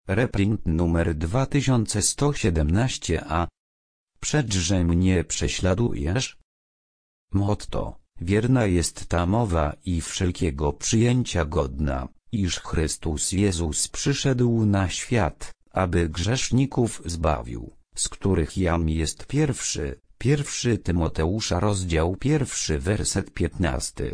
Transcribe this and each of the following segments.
Reprint numer 2117a. Przedże mnie prześladujesz? Motto: wierna jest ta mowa i wszelkiego przyjęcia godna, iż Chrystus Jezus przyszedł na świat, aby grzeszników zbawił, z których jam jest pierwszy. 1 Tymoteusza rozdział 1 werset 15.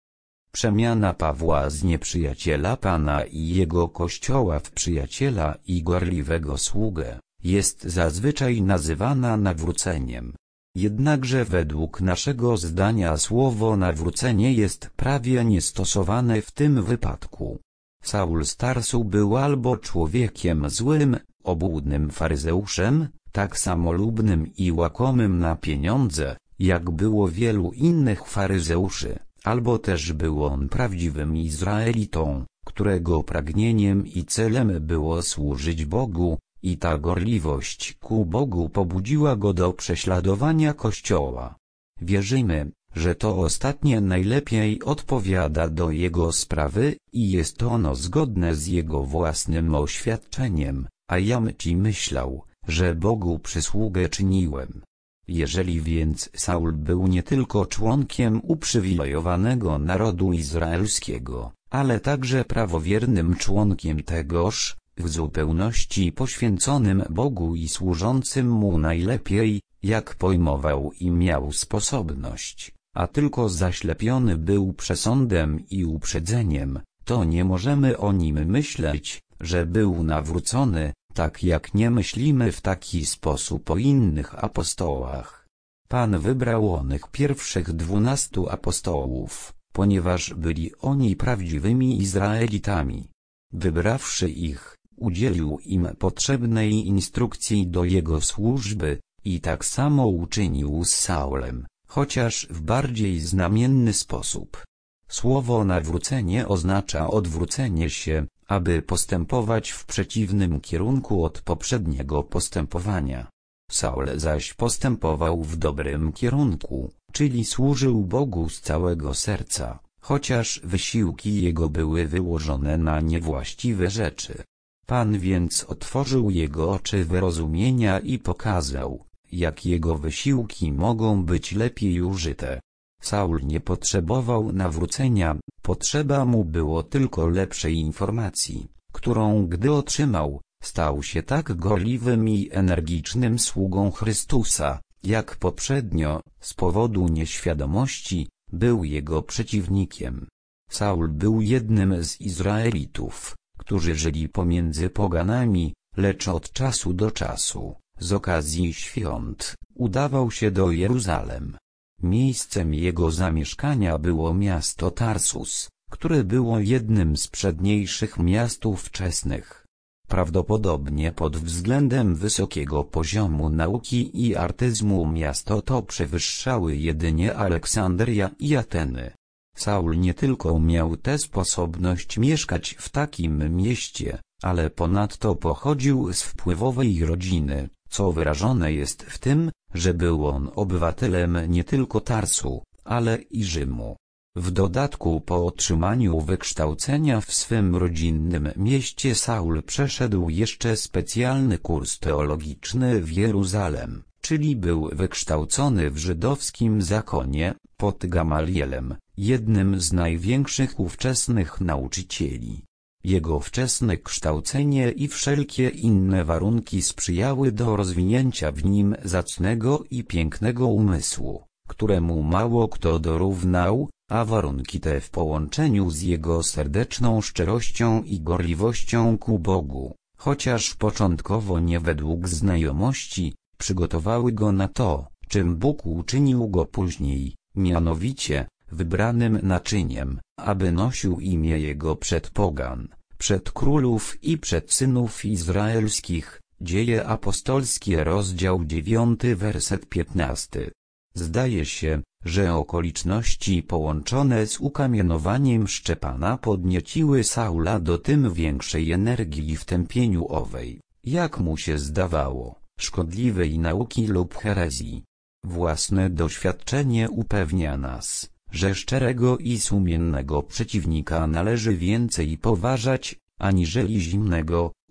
Przemiana Pawła z nieprzyjaciela Pana i jego Kościoła w przyjaciela i gorliwego sługę jest zazwyczaj nazywana nawróceniem. Jednakże według naszego zdania słowo nawrócenie jest prawie niestosowane w tym wypadku. Saul z Tarsu był albo człowiekiem złym, obłudnym faryzeuszem, tak samolubnym i łakomym na pieniądze, jak było wielu innych faryzeuszy, albo też był on prawdziwym Izraelitą, którego pragnieniem i celem było służyć Bogu, i ta gorliwość ku Bogu pobudziła go do prześladowania Kościoła. Wierzymy, że to ostatnie najlepiej odpowiada do jego sprawy i jest ono zgodne z jego własnym oświadczeniem, a jam ci myślał, że Bogu przysługę czyniłem. Jeżeli więc Saul był nie tylko członkiem uprzywilejowanego narodu izraelskiego, ale także prawowiernym członkiem tegoż, w zupełności poświęconym Bogu i służącym Mu najlepiej, jak pojmował i miał sposobność, a tylko zaślepiony był przesądem i uprzedzeniem, to nie możemy o nim myśleć, że był nawrócony, tak jak nie myślimy w taki sposób o innych apostołach. Pan wybrał onych pierwszych 12 apostołów, ponieważ byli oni prawdziwymi Izraelitami. Wybrawszy ich, udzielił im potrzebnej instrukcji do jego służby, i tak samo uczynił z Saulem, chociaż w bardziej znamienny sposób. Słowo nawrócenie oznacza odwrócenie się, aby postępować w przeciwnym kierunku od poprzedniego postępowania. Saul zaś postępował w dobrym kierunku, czyli służył Bogu z całego serca, chociaż wysiłki jego były wyłożone na niewłaściwe rzeczy. Pan więc otworzył jego oczy wyrozumienia i pokazał, jak jego wysiłki mogą być lepiej użyte. Saul nie potrzebował nawrócenia, potrzeba mu było tylko lepszej informacji, którą gdy otrzymał, stał się tak gorliwym i energicznym sługą Chrystusa, jak poprzednio, z powodu nieświadomości, był jego przeciwnikiem. Saul był jednym z Izraelitów, którzy żyli pomiędzy poganami, lecz od czasu do czasu, z okazji świąt, udawał się do Jeruzalem. Miejscem jego zamieszkania było miasto Tarsus, które było jednym z przedniejszych miast ówczesnych. Prawdopodobnie pod względem wysokiego poziomu nauki i artyzmu miasto to przewyższały jedynie Aleksandria i Ateny. Saul nie tylko miał tę sposobność mieszkać w takim mieście, ale ponadto pochodził z wpływowej rodziny, co wyrażone jest w tym, że był on obywatelem nie tylko Tarsu, ale i Rzymu. W dodatku po otrzymaniu wykształcenia w swym rodzinnym mieście Saul przeszedł jeszcze specjalny kurs teologiczny w Jeruzalem, czyli był wykształcony w żydowskim zakonie, pod Gamalielem, jednym z największych ówczesnych nauczycieli. Jego wczesne kształcenie i wszelkie inne warunki sprzyjały do rozwinięcia w nim zacnego i pięknego umysłu, któremu mało kto dorównał, a warunki te w połączeniu z jego serdeczną szczerością i gorliwością ku Bogu, chociaż początkowo nie według znajomości, przygotowały go na to, czym Bóg uczynił go później, mianowicie, wybranym naczyniem, aby nosił imię Jego przed pogan, przed królów i przed synów izraelskich. Dzieje apostolskie rozdział 9 werset 15. Zdaje się, że okoliczności połączone z ukamienowaniem Szczepana podnieciły Saula do tym większej energii w tępieniu owej, jak mu się zdawało, szkodliwej nauki lub herezji. Własne doświadczenie upewnia nas, że szczerego i sumiennego przeciwnika należy więcej poważać, aniżeli zimnego,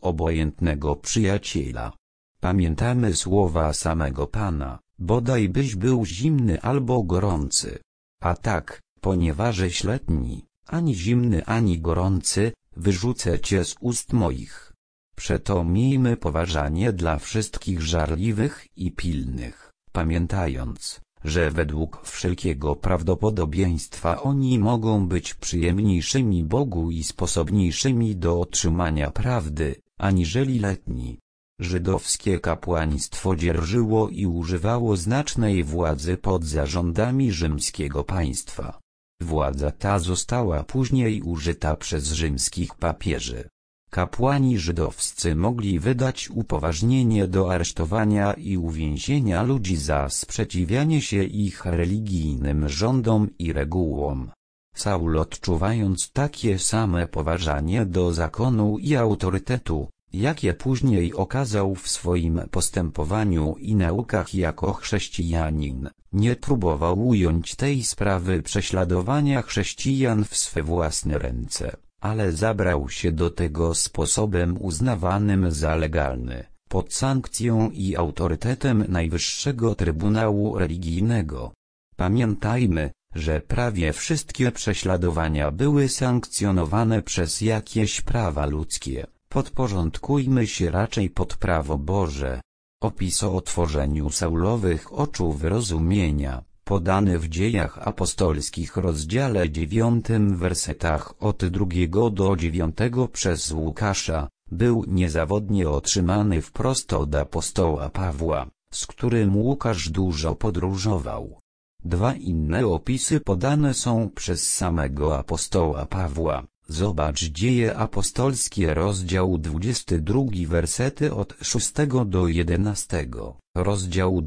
obojętnego przyjaciela. Pamiętamy słowa samego Pana, bodaj byś był zimny albo gorący. A tak, ponieważ letni, ani zimny ani gorący, wyrzucę cię z ust moich. Przeto miejmy poważanie dla wszystkich żarliwych i pilnych, pamiętając, że według wszelkiego prawdopodobieństwa oni mogą być przyjemniejszymi Bogu i sposobniejszymi do otrzymania prawdy, aniżeli letni. Żydowskie kapłaństwo dzierżyło i używało znacznej władzy pod zarządami rzymskiego państwa. Władza ta została później użyta przez rzymskich papieży. Kapłani żydowscy mogli wydać upoważnienie do aresztowania i uwięzienia ludzi za sprzeciwianie się ich religijnym rządom i regułom. Saul, odczuwając takie same poważanie do zakonu i autorytetu, jakie później okazał w swoim postępowaniu i naukach jako chrześcijanin, nie próbował ująć tej sprawy prześladowania chrześcijan w swe własne ręce, ale zabrał się do tego sposobem uznawanym za legalny, pod sankcją i autorytetem Najwyższego Trybunału Religijnego. Pamiętajmy, że prawie wszystkie prześladowania były sankcjonowane przez jakieś prawa ludzkie. Podporządkujmy się raczej pod prawo Boże. Opis o otworzeniu Saulowych oczu wyrozumienia, podany w Dziejach Apostolskich rozdziale 9 wersetach od 2 do 9 przez Łukasza, był niezawodnie otrzymany wprost od apostoła Pawła, z którym Łukasz dużo podróżował. Dwa inne opisy podane są przez samego apostoła Pawła. Zobacz Dzieje Apostolskie rozdział 22 wersety od 6 do 11, rozdział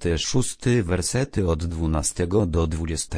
26 wersety od 12 do 20.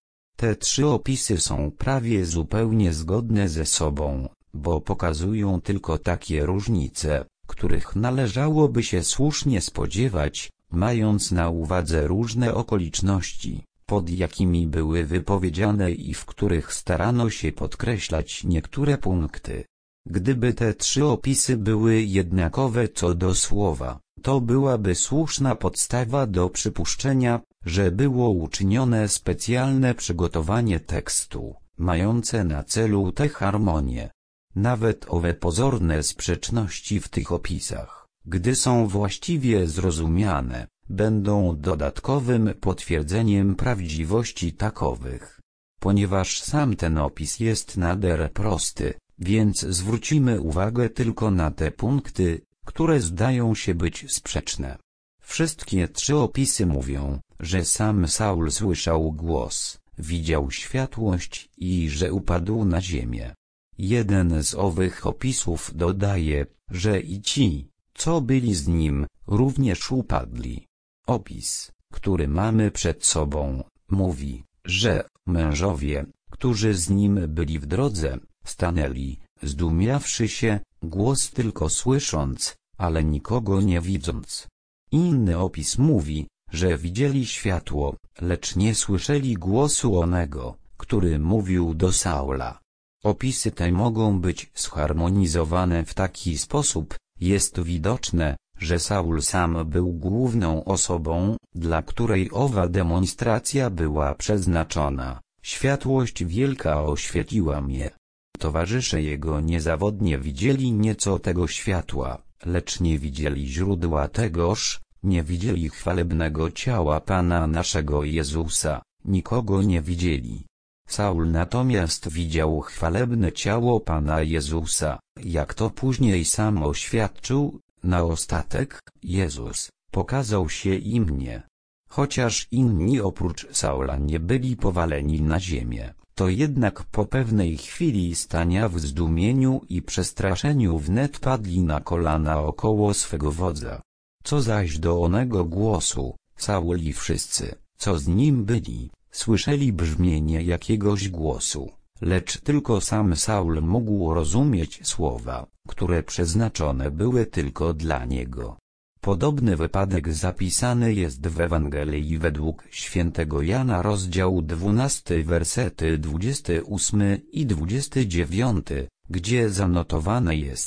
Te trzy opisy są prawie zupełnie zgodne ze sobą, bo pokazują tylko takie różnice, których należałoby się słusznie spodziewać, mając na uwadze różne okoliczności, pod jakimi były wypowiedziane i w których starano się podkreślać niektóre punkty. Gdyby te trzy opisy były jednakowe co do słowa, to byłaby słuszna podstawa do przypuszczenia, że było uczynione specjalne przygotowanie tekstu, mające na celu tę harmonię. Nawet owe pozorne sprzeczności w tych opisach, gdy są właściwie zrozumiane, będą dodatkowym potwierdzeniem prawdziwości takowych. Ponieważ sam ten opis jest nader prosty, więc zwrócimy uwagę tylko na te punkty, które zdają się być sprzeczne. Wszystkie trzy opisy mówią, że sam Saul słyszał głos, widział światłość i że upadł na ziemię. Jeden z owych opisów dodaje, że i ci, co byli z nim, również upadli. Opis, który mamy przed sobą, mówi, że mężowie, którzy z nim byli w drodze, stanęli, zdumiawszy się, głos tylko słysząc, ale nikogo nie widząc. Inny opis mówi, że widzieli światło, lecz nie słyszeli głosu onego, który mówił do Saula. Opisy te mogą być zharmonizowane w taki sposób, jest widoczne, że Saul sam był główną osobą, dla której owa demonstracja była przeznaczona. Światłość wielka oświetliła mnie. Towarzysze jego niezawodnie widzieli nieco tego światła, lecz nie widzieli źródła tegoż, nie widzieli chwalebnego ciała Pana naszego Jezusa, nikogo nie widzieli. Saul natomiast widział chwalebne ciało Pana Jezusa, jak to później sam oświadczył, na ostatek, Jezus, pokazał się i mnie. Chociaż inni oprócz Saula nie byli powaleni na ziemię, to jednak po pewnej chwili stania w zdumieniu i przestraszeniu wnet padli na kolana około swego wodza. Co zaś do onego głosu, Saul i wszyscy, co z nim byli, słyszeli brzmienie jakiegoś głosu, lecz tylko sam Saul mógł rozumieć słowa, które przeznaczone były tylko dla niego. Podobny wypadek zapisany jest w Ewangelii według świętego Jana rozdział 12 wersety 28 i 29, gdzie zanotowane jest,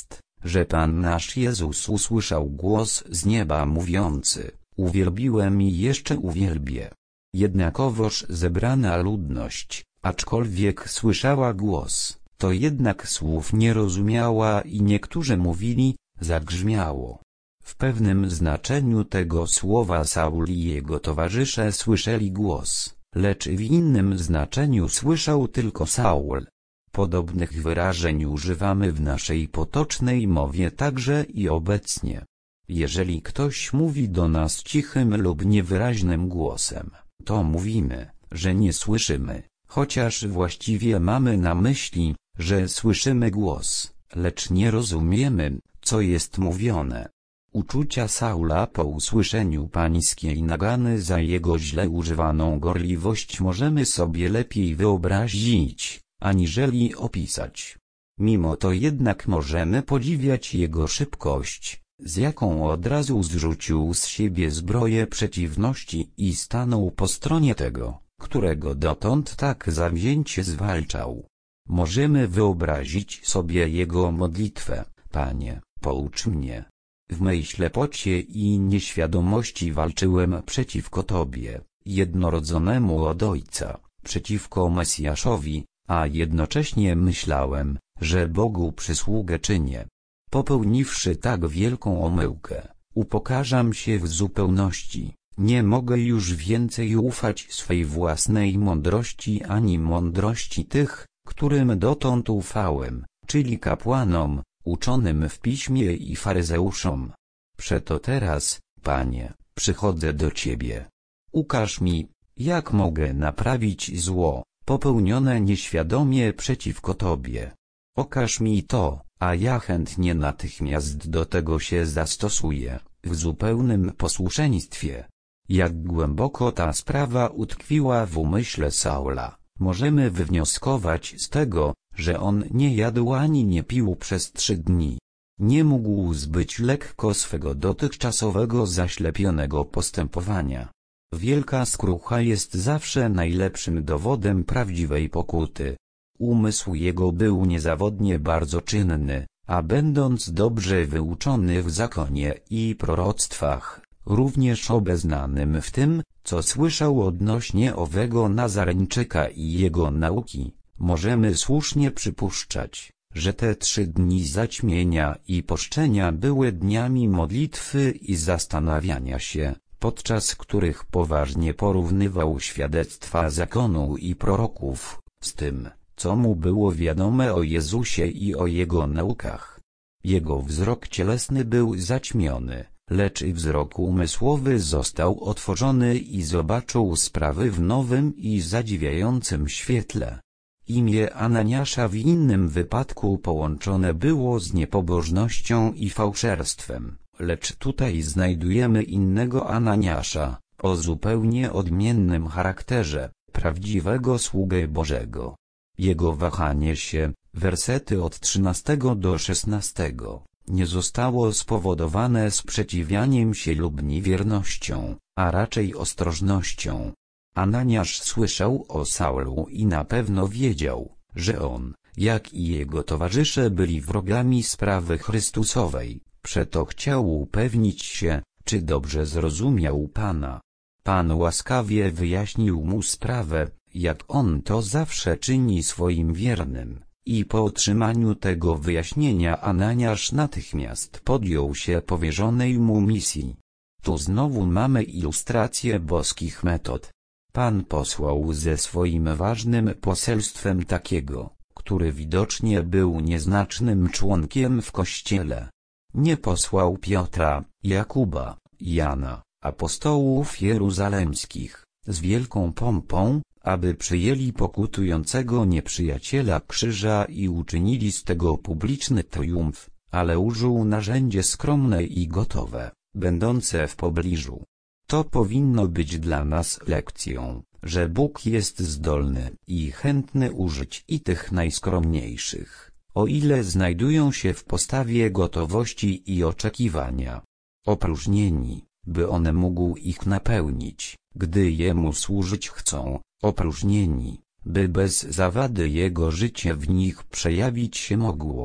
że Pan nasz Jezus usłyszał głos z nieba mówiący: uwielbiłem i jeszcze uwielbię. Jednakowoż zebrana ludność, aczkolwiek słyszała głos, to jednak słów nie rozumiała i niektórzy mówili: zagrzmiało. W pewnym znaczeniu tego słowa Saul i jego towarzysze słyszeli głos, lecz w innym znaczeniu słyszał tylko Saul. Podobnych wyrażeń używamy w naszej potocznej mowie także i obecnie. Jeżeli ktoś mówi do nas cichym lub niewyraźnym głosem, to mówimy, że nie słyszymy, chociaż właściwie mamy na myśli, że słyszymy głos, lecz nie rozumiemy, co jest mówione. Uczucia Saula po usłyszeniu pańskiej nagany za jego źle używaną gorliwość możemy sobie lepiej wyobrazić, aniżeli opisać. Mimo to jednak możemy podziwiać jego szybkość, z jaką od razu zrzucił z siebie zbroję przeciwności i stanął po stronie tego, którego dotąd tak zawzięcie zwalczał. Możemy wyobrazić sobie jego modlitwę: Panie, poucz mnie. W mej ślepocie i nieświadomości walczyłem przeciwko Tobie, jednorodzonemu od Ojca, przeciwko Mesjaszowi, a jednocześnie myślałem, że Bogu przysługę czynię. Popełniwszy tak wielką omyłkę, upokarzam się w zupełności, nie mogę już więcej ufać swej własnej mądrości ani mądrości tych, którym dotąd ufałem, czyli kapłanom, uczonym w piśmie i faryzeuszom. Przeto teraz, Panie, przychodzę do Ciebie. Ukaż mi, jak mogę naprawić zło, popełnione nieświadomie przeciwko Tobie. Okaż mi to, a ja chętnie natychmiast do tego się zastosuję, w zupełnym posłuszeństwie. Jak głęboko ta sprawa utkwiła w umyśle Saula, możemy wywnioskować z tego, że on nie jadł ani nie pił przez 3 dni. Nie mógł zbyć lekko swego dotychczasowego zaślepionego postępowania. Wielka skrucha jest zawsze najlepszym dowodem prawdziwej pokuty. Umysł jego był niezawodnie bardzo czynny, a będąc dobrze wyuczony w zakonie i proroctwach, również obeznanym w tym, co słyszał odnośnie owego Nazareńczyka i jego nauki, możemy słusznie przypuszczać, że te 3 dni zaćmienia i poszczenia były dniami modlitwy i zastanawiania się, podczas których poważnie porównywał świadectwa zakonu i proroków z tym, co mu było wiadome o Jezusie i o Jego naukach. Jego wzrok cielesny był zaćmiony, lecz wzrok umysłowy został otworzony i zobaczył sprawy w nowym i zadziwiającym świetle. Imię Ananiasza w innym wypadku połączone było z niepobożnością i fałszerstwem, lecz tutaj znajdujemy innego Ananiasza, o zupełnie odmiennym charakterze, prawdziwego sługę Bożego. Jego wahanie się, wersety od 13 do 16, nie zostało spowodowane sprzeciwianiem się lub niewiernością, a raczej ostrożnością. Ananiasz słyszał o Saulu i na pewno wiedział, że on, jak i jego towarzysze byli wrogami sprawy Chrystusowej, przeto chciał upewnić się, czy dobrze zrozumiał Pana. Pan łaskawie wyjaśnił mu sprawę, jak on to zawsze czyni swoim wiernym, i po otrzymaniu tego wyjaśnienia Ananiasz natychmiast podjął się powierzonej mu misji. Tu znowu mamy ilustrację boskich metod. Pan posłał ze swoim ważnym poselstwem takiego, który widocznie był nieznacznym członkiem w Kościele. Nie posłał Piotra, Jakuba, Jana, apostołów jeruzalemskich, z wielką pompą, aby przyjęli pokutującego nieprzyjaciela krzyża i uczynili z tego publiczny triumf, ale użył narzędzie skromne i gotowe, będące w pobliżu. To powinno być dla nas lekcją, że Bóg jest zdolny i chętny użyć i tych najskromniejszych, o ile znajdują się w postawie gotowości i oczekiwania. Opróżnieni, by On mógł ich napełnić, gdy Jemu służyć chcą, opróżnieni, by bez zawady Jego życie w nich przejawić się mogło.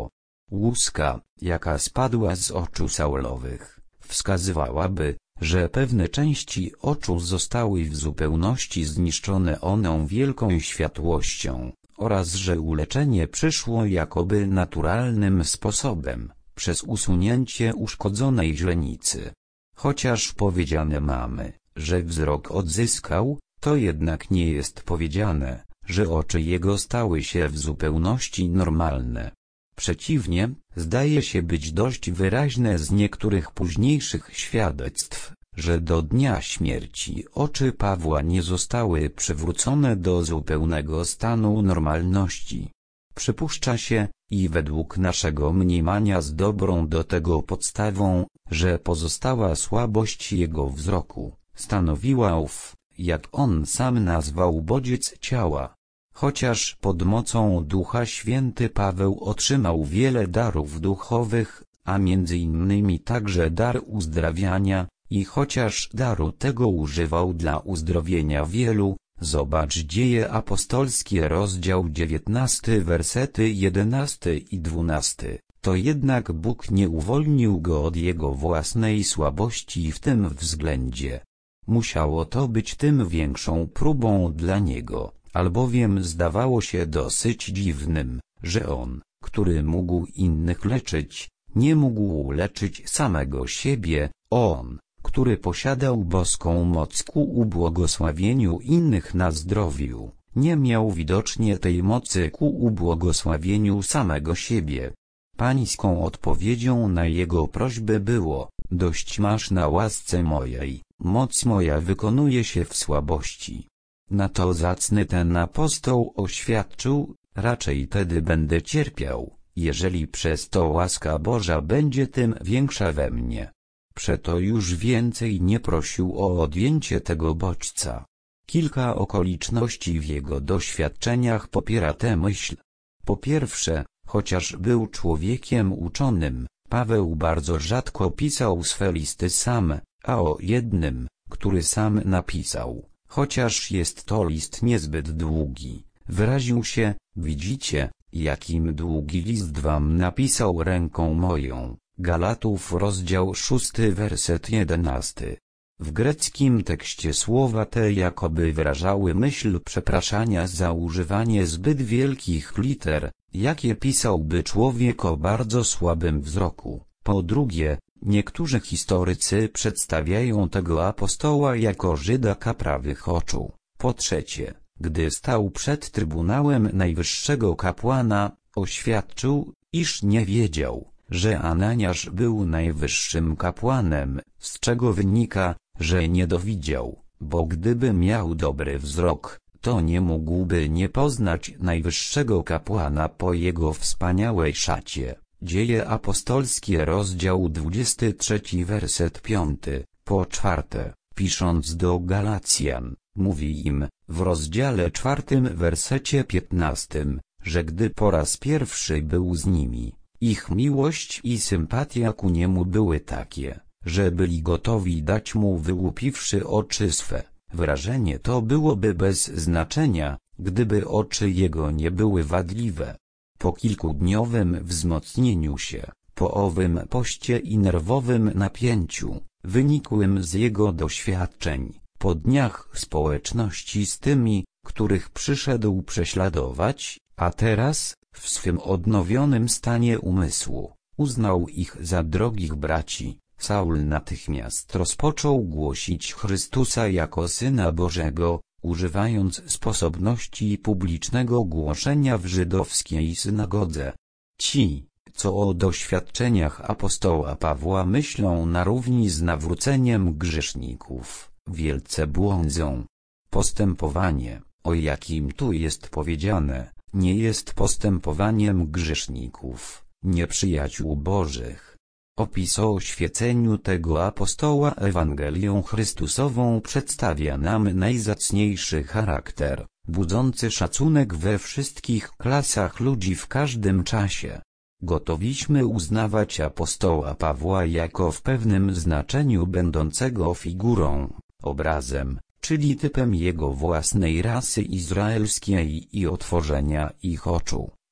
Łuska, jaka spadła z oczu Saulowych, wskazywałaby, że pewne części oczu zostały w zupełności zniszczone oną wielką światłością, oraz że uleczenie przyszło jakoby naturalnym sposobem, przez usunięcie uszkodzonej źrenicy. Chociaż powiedziane mamy, że wzrok odzyskał, to jednak nie jest powiedziane, że oczy jego stały się w zupełności normalne. Przeciwnie, zdaje się być dość wyraźne z niektórych późniejszych świadectw, że do dnia śmierci oczy Pawła nie zostały przywrócone do zupełnego stanu normalności. Przypuszcza się, i według naszego mniemania z dobrą do tego podstawą, że pozostała słabość jego wzroku stanowiła ów, jak on sam nazwał, bodziec ciała. Chociaż pod mocą Ducha Święty Paweł otrzymał wiele darów duchowych, a między innymi także dar uzdrawiania, i chociaż daru tego używał dla uzdrowienia wielu, zobacz Dzieje Apostolskie rozdział 19 wersety 11 i 12, to jednak Bóg nie uwolnił go od jego własnej słabości w tym względzie. Musiało to być tym większą próbą dla niego, albowiem zdawało się dosyć dziwnym, że on, który mógł innych leczyć, nie mógł leczyć samego siebie, on, który posiadał boską moc ku ubłogosławieniu innych na zdrowiu, nie miał widocznie tej mocy ku ubłogosławieniu samego siebie. Pańską odpowiedzią na jego prośbę było: dość masz na łasce mojej, moc moja wykonuje się w słabości. Na to zacny ten apostoł oświadczył: raczej tedy będę cierpiał, jeżeli przez to łaska Boża będzie tym większa we mnie. Przeto już więcej nie prosił o odjęcie tego bodźca. Kilka okoliczności w jego doświadczeniach popiera tę myśl. Po pierwsze, chociaż był człowiekiem uczonym, Paweł bardzo rzadko pisał swe listy sam, a o jednym, który sam napisał, chociaż jest to list niezbyt długi, wyraził się: widzicie, jakim długi list wam napisał ręką moją. Galatów rozdział 6 werset 11. W greckim tekście słowa te jakoby wyrażały myśl przepraszania za używanie zbyt wielkich liter, jakie pisałby człowiek o bardzo słabym wzroku. Po drugie, niektórzy historycy przedstawiają tego apostoła jako Żydaka prawych oczu. Po trzecie, gdy stał przed Trybunałem Najwyższego Kapłana, oświadczył, iż nie wiedział, że Ananiasz był najwyższym kapłanem, z czego wynika, że nie dowidział, bo gdyby miał dobry wzrok, to nie mógłby nie poznać najwyższego kapłana po jego wspaniałej szacie. Dzieje Apostolskie rozdział 23 werset 5. Po czwarte, pisząc do Galacjan, mówi im, w rozdziale 4 wersecie 15, że gdy po raz pierwszy był z nimi, ich miłość i sympatia ku niemu były takie, że byli gotowi dać mu wyłupiwszy oczy swe. Wyrażenie to byłoby bez znaczenia, gdyby oczy jego nie były wadliwe. Po kilkudniowym wzmocnieniu się, po owym poście i nerwowym napięciu, wynikłym z jego doświadczeń, po dniach społeczności z tymi, których przyszedł prześladować, a teraz, w swym odnowionym stanie umysłu, uznał ich za drogich braci, Saul natychmiast rozpoczął głosić Chrystusa jako Syna Bożego, używając sposobności publicznego głoszenia w żydowskiej synagodze. Ci, co o doświadczeniach apostoła Pawła myślą na równi z nawróceniem grzeszników, wielce błądzą. Postępowanie, o jakim tu jest powiedziane, nie jest postępowaniem grzeszników, nieprzyjaciół Bożych. Opis o oświeceniu tego apostoła Ewangelią Chrystusową przedstawia nam najzacniejszy charakter, budzący szacunek we wszystkich klasach ludzi w każdym czasie. Gotowiliśmy uznawać apostoła Pawła jako w pewnym znaczeniu będącego figurą, obrazem, czyli typem jego własnej rasy izraelskiej i otworzenia ich oczu.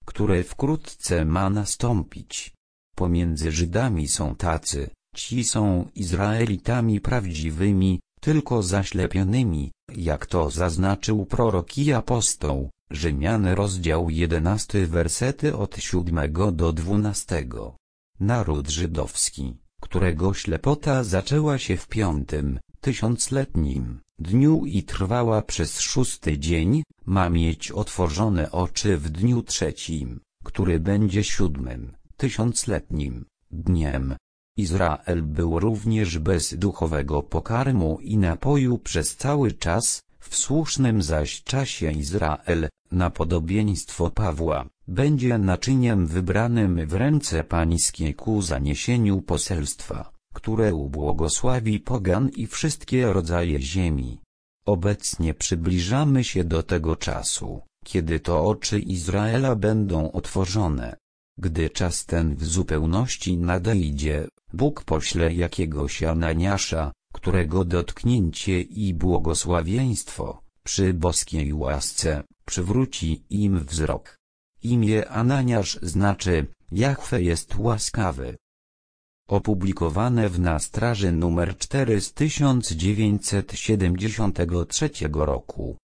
które wkrótce ma nastąpić. Pomiędzy Żydami są tacy, ci są Izraelitami prawdziwymi, tylko zaślepionymi, jak to zaznaczył prorok i apostoł. Rzymian rozdział 11 wersety od 7 do 12. Naród żydowski, którego ślepota zaczęła się w 5. tysiącletnim dniu i trwała przez 6. dzień, ma mieć otworzone oczy w dniu 3., który będzie 7. tysiącletnim dniem. Izrael był również bez duchowego pokarmu i napoju przez cały czas, w słusznym zaś czasie Izrael, na podobieństwo Pawła, będzie naczyniem wybranym w ręce pańskie ku zaniesieniu poselstwa, które ubłogosławi pogan i wszystkie rodzaje ziemi. Obecnie przybliżamy się do tego czasu, kiedy to oczy Izraela będą otworzone. Gdy czas ten w zupełności nadejdzie, Bóg pośle jakiegoś Ananiasza, którego dotknięcie i błogosławieństwo, przy boskiej łasce, przywróci im wzrok. Imię Ananiasz znaczy, Jahwe jest łaskawy. Opublikowane w Na straży nr 4 z 1973 roku.